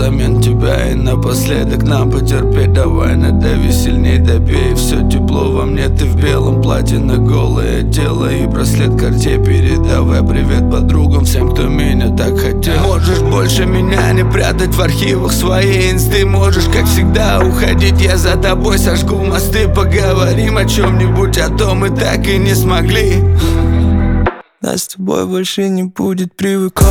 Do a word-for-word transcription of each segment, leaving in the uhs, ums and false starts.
взамен тебя. И напоследок нам потерпеть, давай надави сильней, добей. Все тепло во мне, ты в белом платье на голое тело. И браслет Cartier передавай привет подругам, всем, кто меня так хотел. Можешь больше меня не прятать в архивах своей инсты. Можешь, как всегда, уходить, я за тобой сожгу мосты. Поговорим о чем-нибудь, а то мы так и не смогли. Нас с тобой больше не будет привыкать.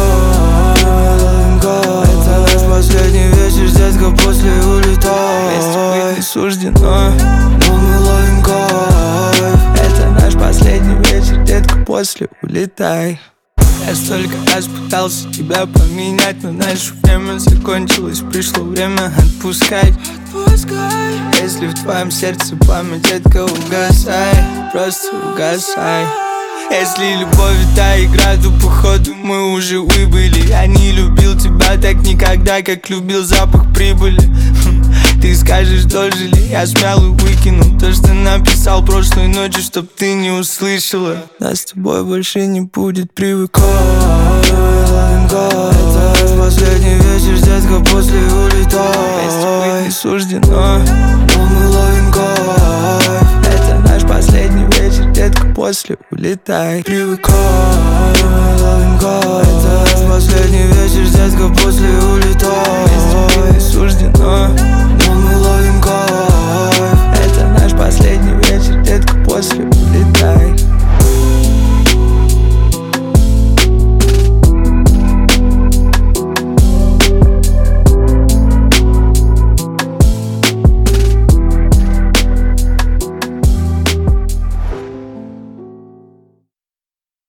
Это наш последний вечер, детка, после улетай. Вместе быть не суждено, но мы ловим кайф. Это наш последний вечер, детка, после улетай. Я столько раз пытался тебя поменять, но наше время закончилось, пришло время отпускать. Отпускай. Если в твоем сердце память, детка, угасай, просто угасай. Если любовь это игра, то походу мы уже выбыли. Я не любил тебя так никогда, как любил запах прибыли. Ты скажешь, дожили, я смял и выкинул то, что написал прошлой ночью, чтоб ты не услышала. Нас с тобой больше не будет привыкать. Это последний вечер, детка, после улетай. Вместе быть не суждено, но мы ловим кайф. Это наш последний вечер, детка, после улетай. Привыкай, ловим кайф. Это наш последний вечер, детка, после улетай.